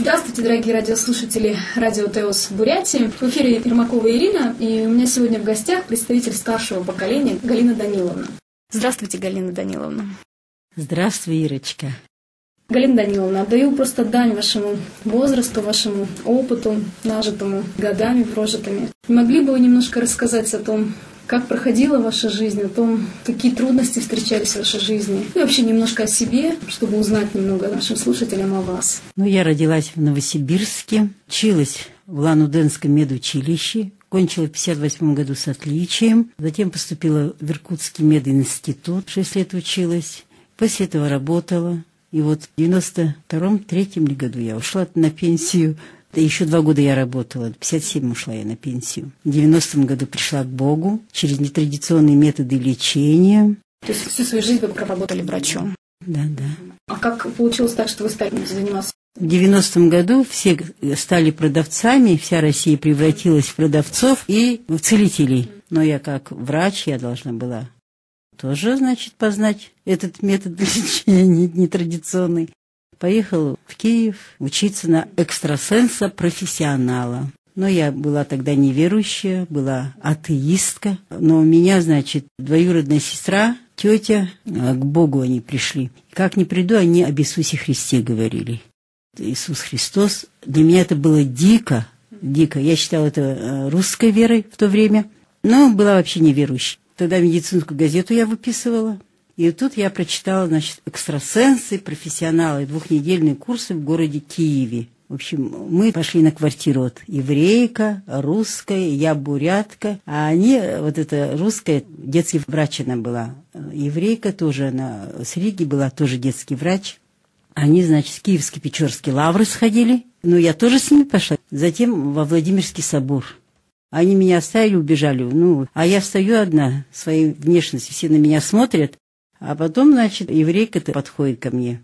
Здравствуйте, дорогие радиослушатели радио ТЭОС Бурятии. В эфире Ермакова Ирина, и у меня сегодня в гостях представитель старшего поколения Галина Даниловна. Здравствуйте, Галина Даниловна. Здравствуй, Ирочка. Галина Даниловна, отдаю просто дань вашему возрасту, вашему опыту, нажитому годами прожитыми. Не могли бы вы немножко рассказать о том, как проходила ваша жизнь, о том, какие трудности встречались в вашей жизни, и вообще немножко о себе, чтобы узнать немного нашим слушателям о вас? Я родилась в Новосибирске, училась в Улан-Удэнском медучилище, кончила в 1958 году с отличием, затем поступила в Иркутский мединститут, 6 лет училась, после этого работала, и вот в 92-93 году я ушла на пенсию. Еще 2 года я работала, в 1957 ушла я на пенсию. В 90-м году пришла к Богу через нетрадиционные методы лечения. То есть всю свою жизнь вы проработали врачом? Да. А как получилось так, что вы стали заниматься? В 90-м году все стали продавцами, вся Россия превратилась в продавцов и в целителей. Но я как врач, я должна была тоже, познать этот метод лечения нетрадиционный. Поехала в Киев учиться на экстрасенса-профессионала. Но я была тогда неверующая, была атеистка. Но у меня, двоюродная сестра, тетя, к Богу они пришли. Как не приду, они об Иисусе Христе говорили. Иисус Христос. Для меня это было дико. Я считала это русской верой в то время, но была вообще неверующей. Тогда медицинскую газету я выписывала. И тут я прочитала, экстрасенсы, профессионалы, 2-недельные курсы в городе Киеве. В общем, мы пошли на квартиру от еврейка, русская, я бурятка. А они, эта русская, детский врач она была. Еврейка тоже, она с Риги была, тоже детский врач. Они, в Киевско-Печорские лавры сходили. Я тоже с ними пошла. Затем во Владимирский собор. Они меня оставили, убежали. А я стою одна, своей внешностью, все на меня смотрят. А потом, еврейка-то подходит ко мне.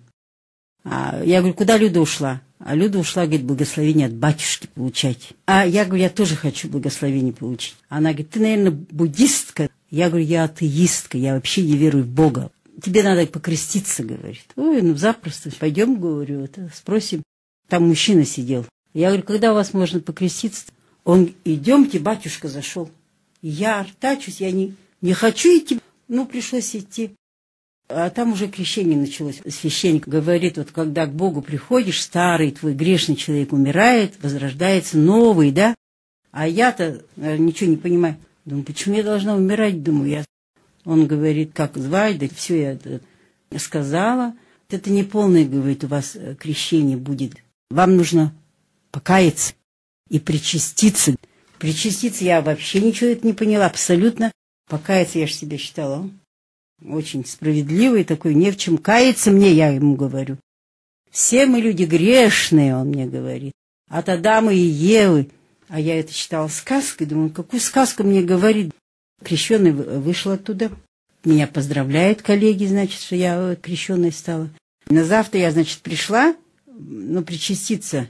Я говорю, куда Люда ушла? А Люда ушла, говорит, благословение от батюшки получать. А я говорю, я тоже хочу благословение получить. Она говорит, ты, наверное, буддистка. Я говорю, я атеистка, я вообще не верую в Бога. Тебе надо покреститься, говорит. Ой, запросто. Пойдем, говорю, спросим. Там мужчина сидел. Я говорю, когда у вас можно покреститься? Он, идемте, батюшка зашел. Я артачусь, я не хочу идти. Пришлось идти. А там уже крещение началось. Священник говорит, когда к Богу приходишь, старый твой грешный человек умирает, возрождается новый, да? А я-то ничего не понимаю. Думаю, почему я должна умирать, думаю я. Он говорит, как звать, да все я сказала. Это не полное, говорит, у вас крещение будет. Вам нужно покаяться и причаститься. Причаститься я вообще ничего это не поняла, абсолютно. Покаяться я же себя считала очень справедливый такой, не в чем каяться мне, я ему говорю. Все мы люди грешные, он мне говорит, от Адама и Евы. А я это считала сказкой, думаю, какую сказку мне говорит. Крещеный вышел оттуда. Меня поздравляют коллеги, что я крещеной стала. На завтра я, пришла, причаститься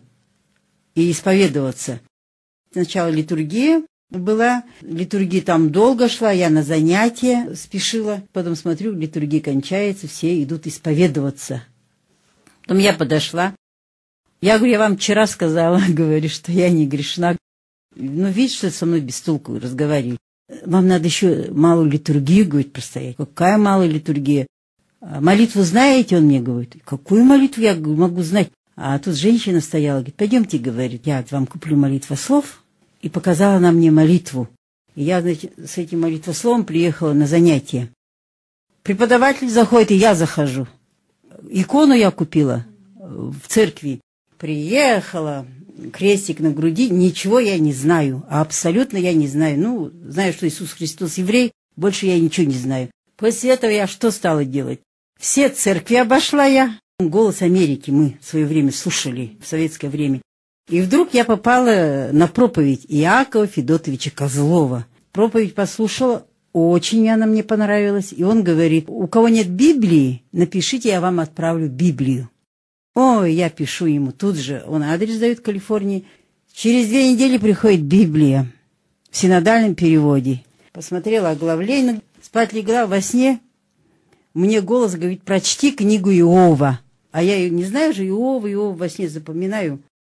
и исповедоваться. Сначала литургия была, литургия там долго шла, я на занятия спешила, потом смотрю, литургия кончается, все идут исповедоваться. Потом я подошла, я говорю, я вам вчера сказала, говорю, что я не грешна. Видишь, что со мной без толку разговаривает. Вам надо еще малую литургию, говорит, простоять. Какая малая литургия? Молитву знаете, он мне говорит. Какую молитву я могу знать? А тут женщина стояла, говорит, пойдемте, говорит, я вам куплю молитвослов. И показала она мне молитву. И я, с этим молитвословом приехала на занятие. Преподаватель заходит, и я захожу. Икону я купила в церкви. Приехала, крестик на груди, ничего я не знаю. Абсолютно я не знаю. Знаю, что Иисус Христос еврей, больше я ничего не знаю. После этого я что стала делать? Все церкви обошла я. «Голос Америки» мы в свое время слушали, в советское время. И вдруг я попала на проповедь Иакова Федотовича Козлова. Проповедь послушала, очень она мне понравилась. И он говорит, у кого нет Библии, напишите, я вам отправлю Библию. Ой, я пишу ему тут же, он адрес дает в Калифорнии. Через 2 недели приходит Библия в синодальном переводе. Посмотрела оглавление, спать легла во сне. Мне голос говорит, прочти книгу Иова. А я ее не знаю же, Иова во сне запоминаю.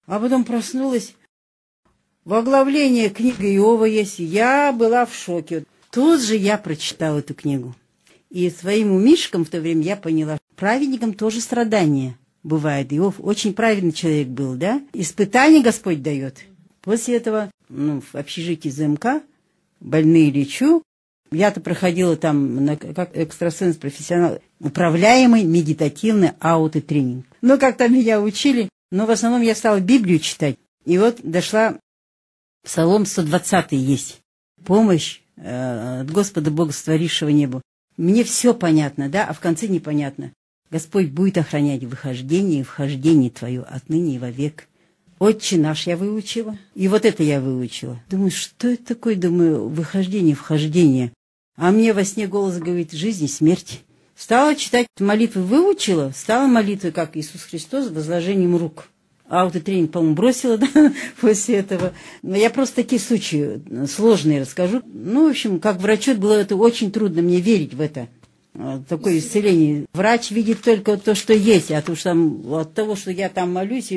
А потом проснулась. В оглавлении книга Иова есть. Я была в шоке. Тут же я прочитала эту книгу. И своим умишкам в то время я поняла, праведникам тоже страдания бывает. Иов очень праведный человек был, да? Испытания Господь дает. После этого, в общежитии ЗМК, больные лечу. Я-то проходила там как экстрасенс профессионал, управляемый медитативный аутотренинг. Как там меня учили, но в основном я стала Библию читать. И вот дошла, Псалом 120 есть. Помощь от Господа Бога, створившего небо. Мне все понятно, да, а в конце непонятно. Господь будет охранять выхождение и вхождение твое отныне и вовек. Отче наш я выучила. И вот это я выучила. Думаю, что это такое? Думаю, выхождение, вхождение. А мне во сне голос говорит: жизнь и смерть. Стала читать молитвы, выучила. Стала молитвой, как Иисус Христос, возложением рук. Аутотренинг, по-моему, бросила, да, после этого. Но я просто такие случаи сложные расскажу. В общем, как врачу было это очень трудно мне верить в это. Такое исцеление. Врач видит только то, что есть. А то, что от того, что я там молюсь,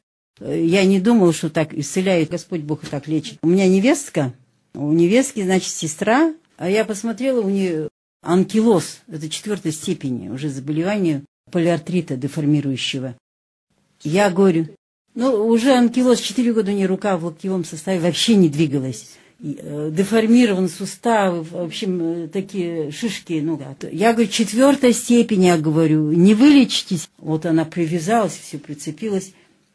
я не думала, что так исцеляет Господь Бог и так лечит. У меня невестка, у невестки, значит, сестра, а я посмотрела, у нее анкилоз, это 4-й степени, уже заболевание полиартрита деформирующего. Я говорю, уже анкилоз, 4 года у нее рука в локтевом составе вообще не двигалась. Деформированы суставы, в общем, такие шишки. Я говорю, 4-я степень, я говорю, не вылечитесь. Вот она привязалась, все прицепилась.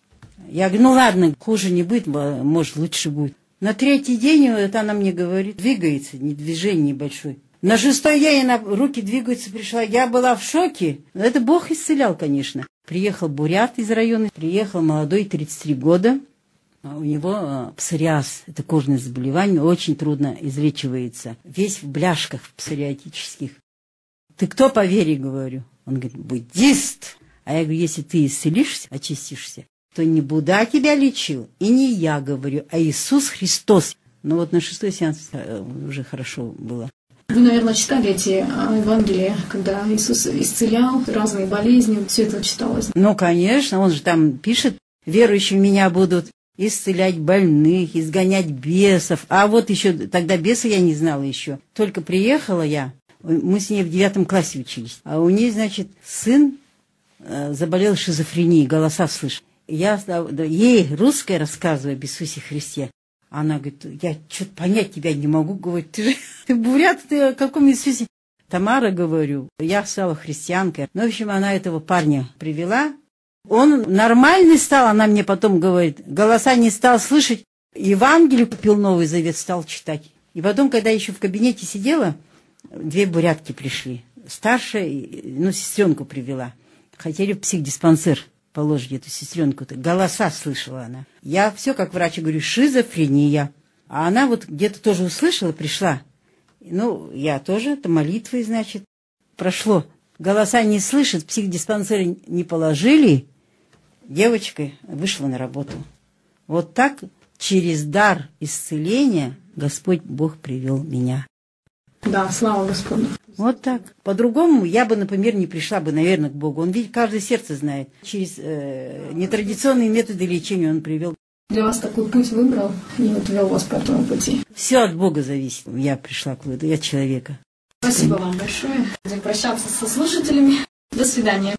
Я говорю, ладно, хуже не будет, может, лучше будет. На 3-й день она мне говорит, двигается, движение небольшое. На 6-й день руки двигаются, пришла. Я была в шоке. Это Бог исцелял, конечно. Приехал бурят из района, приехал молодой, 33 года. У него псориаз, это кожное заболевание, очень трудно излечивается. Весь в бляшках псориатических. Ты кто по вере, говорю? Он говорит, буддист. А я говорю, если ты исцелишься, очистишься, то не Будда тебя лечил, и не я, говорю, а Иисус Христос. На 6-й сеанс уже хорошо было. Вы, наверное, читали эти Евангелия, когда Иисус исцелял разные болезни, все это читалось? Конечно, он же там пишет, верующие в меня будут исцелять больных, изгонять бесов. А вот еще, тогда беса я не знала еще. Только приехала я, мы с ней в 9 классе учились, а у нее, значит, сын заболел шизофренией, голоса слышит. Я ей русское рассказываю об Иисусе Христе. Она говорит, я что-то понять тебя не могу. Говорит, ты бурят, ты о каком Иисусе? Тамара, говорю, я стала христианкой. В общем, она этого парня привела. Он нормальный стал, она мне потом говорит, голоса не стал слышать. Евангелие купил, Новый Завет, стал читать. И потом, когда еще в кабинете сидела, 2 бурятки пришли. Старшая, сестренку привела. Хотели в психдиспансер положить эту сестренку-то. Голоса слышала она. Я все как врач говорю, шизофрения. А она вот где-то тоже услышала, пришла. Я тоже, это молитвой, значит, прошло. Голоса не слышит, в психдиспансер не положили. Девочка вышла на работу. Вот так через дар исцеления Господь Бог привел меня. Да, слава Господу. Вот так. По-другому я бы, например, не пришла бы, наверное, к Богу. Он видит, каждое сердце знает. Через нетрадиционные методы лечения он привел. Для вас такой путь выбрал и вел вас по этому пути. Все от Бога зависит. Я пришла к выводу, я человека. Спасибо вам большое. Будем прощаться со слушателями. До свидания.